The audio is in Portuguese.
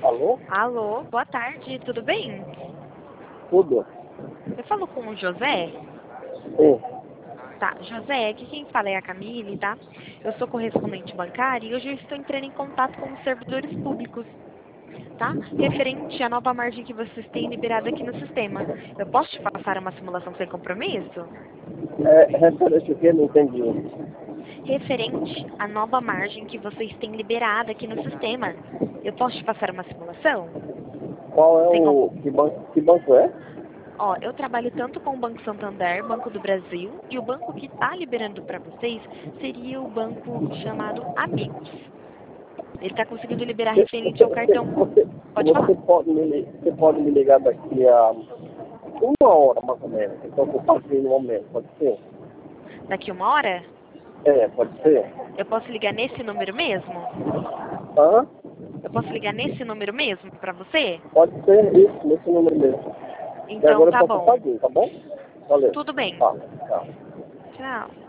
Alô? Alô, boa tarde, tudo bem? Tudo? Eu falo com o José? Sim. Tá, José, aqui quem fala é a Camille, tá? Eu sou correspondente bancária e hoje eu estou entrando em contato com os servidores públicos, tá? Referente à nova margem que vocês têm liberada aqui no sistema. Eu posso te passar uma simulação sem compromisso? Referente o quê? Não entendi. Referente à nova margem que vocês têm liberada aqui no sistema. Eu posso te passar uma simulação? Qual é Sem com... o... Que banco é? Ó, eu trabalho tanto com o Banco Santander, Banco do Brasil, e o banco que está liberando para vocês seria o banco chamado Amigos. Ele está conseguindo liberar Você, referente você, ao você, cartão. você Pode falar. você pode me ligar daqui a 1 hora, mais ou menos. Então, eu posso ir no momento. Pode ser? Daqui uma hora, Pode ser? eu posso ligar nesse número mesmo? Hã? Eu posso ligar nesse número mesmo para você? Pode ser isso, nesse número mesmo. E Então agora eu tá posso bom. fazer, tá bom? Valeu. Tudo bem. Tá, tá. Tchau.